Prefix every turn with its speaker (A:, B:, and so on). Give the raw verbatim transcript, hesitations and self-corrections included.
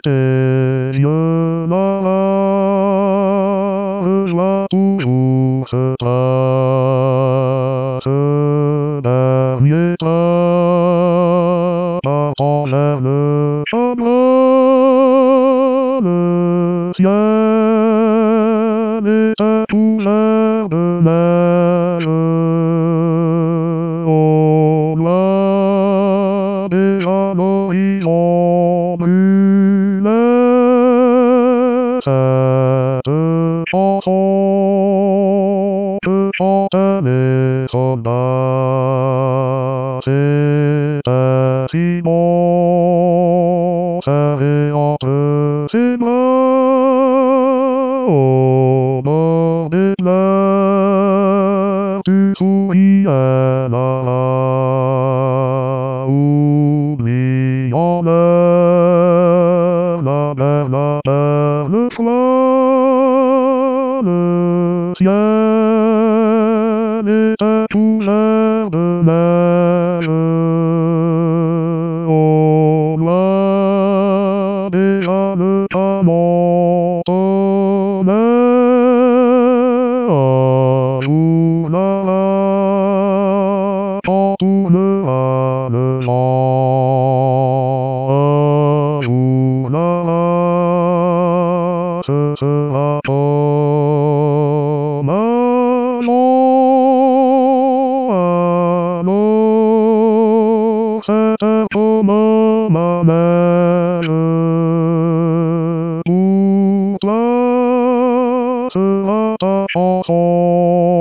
A: tes yeux là, je vois toujours se place. Dernier pas envers le chagrin, le ciel était couvert de neige. Au loin, déjà l'horizon brûlait. Cette chanson que chantaient les soldats, c'était si bon, serré entre ses bras, au bord des pleurs, tu souriais là, oubliant l'heure, la mer, la terre, le froid, le ciel était couvert de neige. Au loin, déjà le canon tonnait. Un jour là-bas, quand tournera le vent, un jour là-bas, ce sera comme un long, alors c'était comme ma mère. Pour toi sera ta chanson.